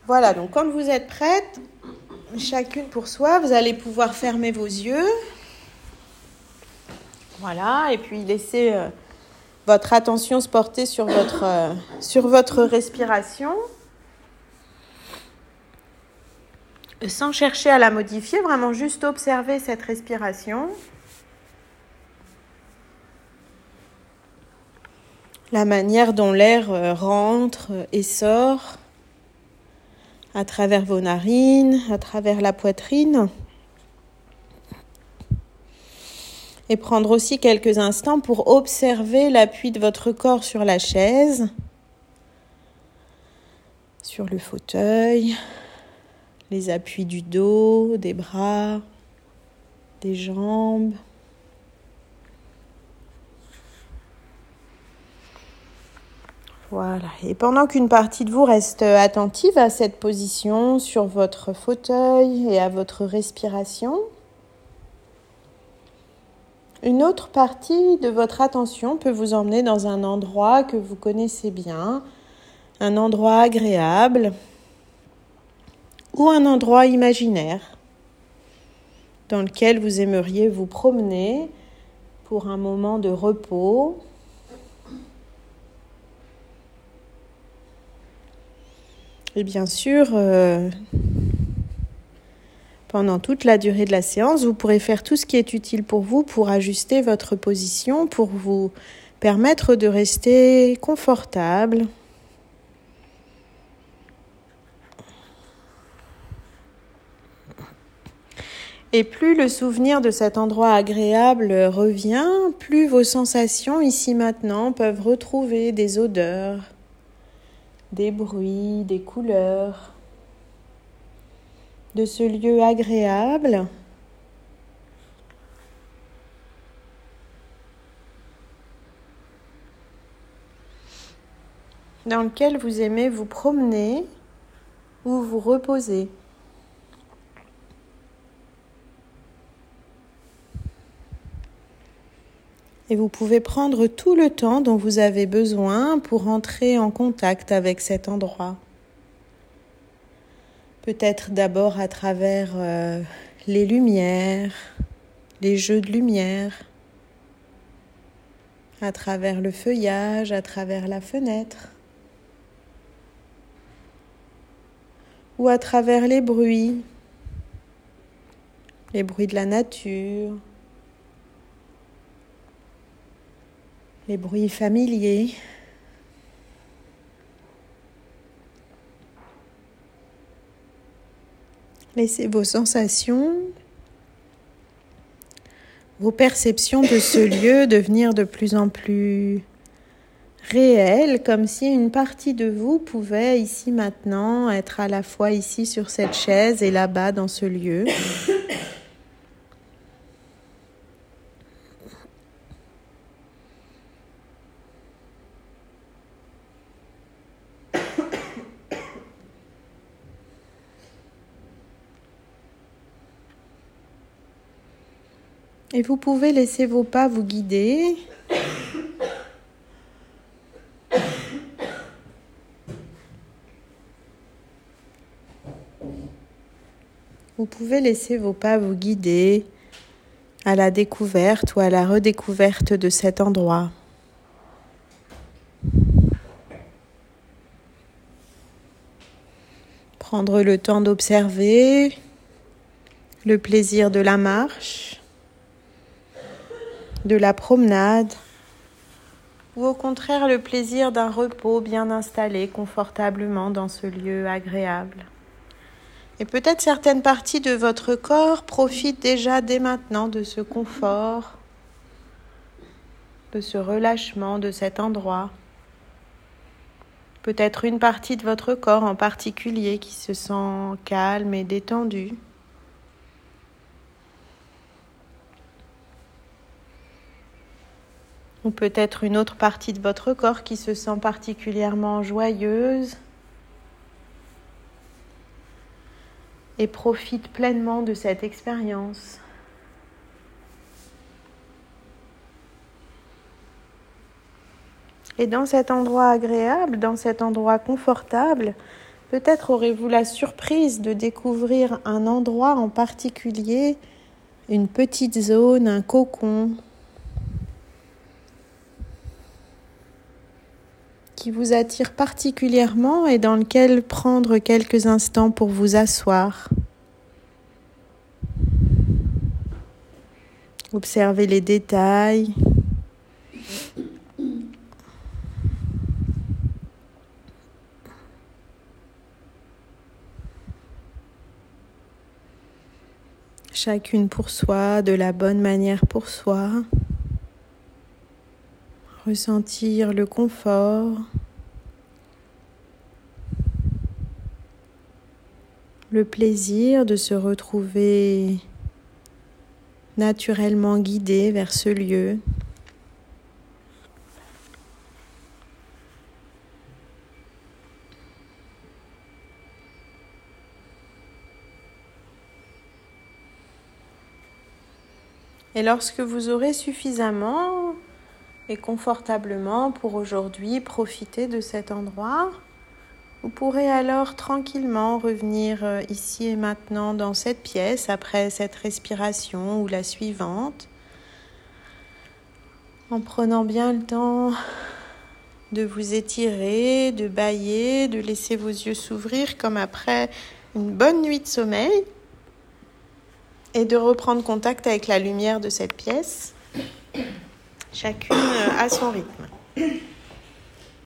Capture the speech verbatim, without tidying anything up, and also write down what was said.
Voilà, donc quand vous êtes prêtes, chacune pour soi, vous allez pouvoir fermer vos yeux. Voilà, et puis laisser euh, votre attention se porter sur votre, euh, sur votre respiration. Sans chercher à la modifier, vraiment juste observer cette respiration. La manière dont l'air rentre et sort à travers vos narines, à travers la poitrine. Et prendre aussi quelques instants pour observer l'appui de votre corps sur la chaise, sur le fauteuil, les appuis du dos, des bras, des jambes. Voilà. Et pendant qu'une partie de vous reste attentive à cette position sur votre fauteuil et à votre respiration, une autre partie de votre attention peut vous emmener dans un endroit que vous connaissez bien, un endroit agréable ou un endroit imaginaire dans lequel vous aimeriez vous promener pour un moment de repos. Et bien sûr, euh, pendant toute la durée de la séance, vous pourrez faire tout ce qui est utile pour vous pour ajuster votre position, pour vous permettre de rester confortable. Et plus le souvenir de cet endroit agréable revient, plus vos sensations ici maintenant peuvent retrouver des odeurs, des bruits, des couleurs de ce lieu agréable dans lequel vous aimez vous promener ou vous reposer. Et vous pouvez prendre tout le temps dont vous avez besoin pour entrer en contact avec cet endroit. Peut-être d'abord à travers euh, les lumières, les jeux de lumière, à travers le feuillage, à travers la fenêtre, ou à travers les bruits, les bruits de la nature, les bruits familiers. Laissez vos sensations, vos perceptions de ce lieu devenir de plus en plus réelles, comme si une partie de vous pouvait ici maintenant être à la fois ici sur cette chaise et là-bas dans ce lieu. Et vous pouvez laisser vos pas vous guider. Vous pouvez laisser vos pas vous guider à la découverte ou à la redécouverte de cet endroit. Prendre le temps d'observer le plaisir de la marche, de la promenade, ou au contraire le plaisir d'un repos bien installé confortablement dans ce lieu agréable. Et peut-être certaines parties de votre corps profitent déjà dès maintenant de ce confort, de ce relâchement de cet endroit. Peut-être une partie de votre corps en particulier qui se sent calme et détendue. Ou peut-être une autre partie de votre corps qui se sent particulièrement joyeuse et profite pleinement de cette expérience. Et dans cet endroit agréable, dans cet endroit confortable, Peut-être aurez-vous la surprise de découvrir un endroit en particulier, une petite zone, un cocon, qui vous attire particulièrement et dans lequel prendre quelques instants pour vous asseoir. Observez les détails. Chacune pour soi, de la bonne manière pour soi. Ressentir le confort, le plaisir de se retrouver naturellement guidé vers ce lieu. Et lorsque vous aurez suffisamment et confortablement pour aujourd'hui profiter de cet endroit, vous pourrez alors tranquillement revenir ici et maintenant dans cette pièce après cette respiration ou la suivante, en prenant bien le temps de vous étirer, de bâiller, de laisser vos yeux s'ouvrir comme après une bonne nuit de sommeil et de reprendre contact avec la lumière de cette pièce, chacune à son rythme.